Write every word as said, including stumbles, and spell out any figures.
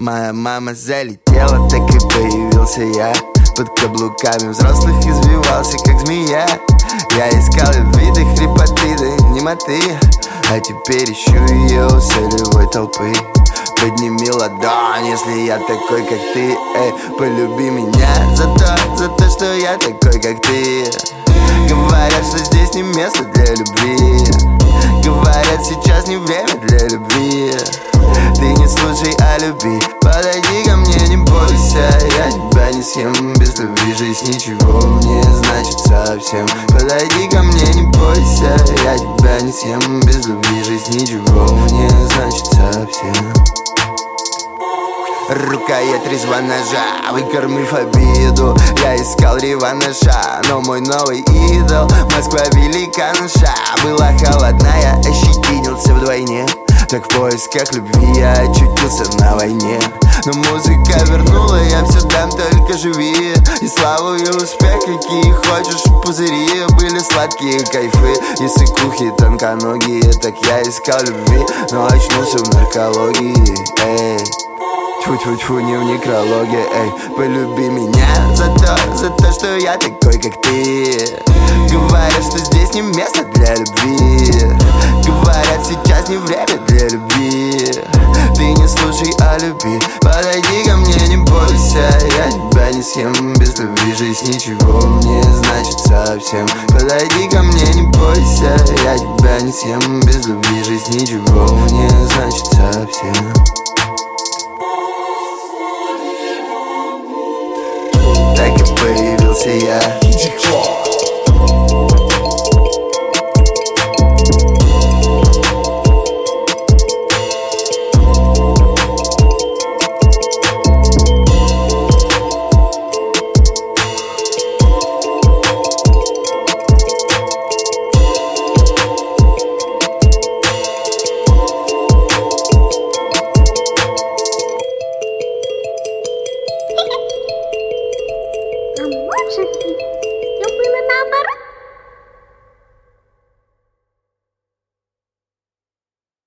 Моя мама залетела, так и появился я. Под каблуками взрослых извивался, как змея. Я искал любви до хрипоты, до немоты, а теперь ищу ее у солевой толпы. Подними ладонь, если я такой, как ты. Эй, полюби меня за то, за то, что я такой, как ты. Говорят, что здесь не место для любви. Говорят, сейчас не время для любви. Ты не слушай о любви. Подойди ко мне, не бойся. Я тебя не съем. Без любви жизнь ничего не значит совсем. Подойди ко мне, не бойся. Я тебя не съем. Без любви жизнь ничего не значит совсем. Рукоять резва ножа, выкормив обиду. Я искал реванша, но мой новый идол Москва велика наша. Была холодная, ощетинился вдвойне. Так в поисках любви я очутился на войне. Но музыка вернула, я все дам, только живи. И славу, и успех, какие хочешь пузыри. Были сладкие кайфы и сыкухи тонконогие. Так я искал любви, но очнулся в наркологии. Эй, тьфу-тьфу-тьфу, не в некрологе. Эй, полюби меня за то, за то, что я такой, как ты. Говорят, что здесь не место для любви. Говорят, сейчас не время для любви. Ты не слушай о любви. Подойди ко мне, не бойся. Я тебя не съем. Без любви жизнь ничего не значит совсем. Подойди ко мне, не бойся. Я тебя не съем. Без любви жизнь ничего не значит совсем. Так и появился я.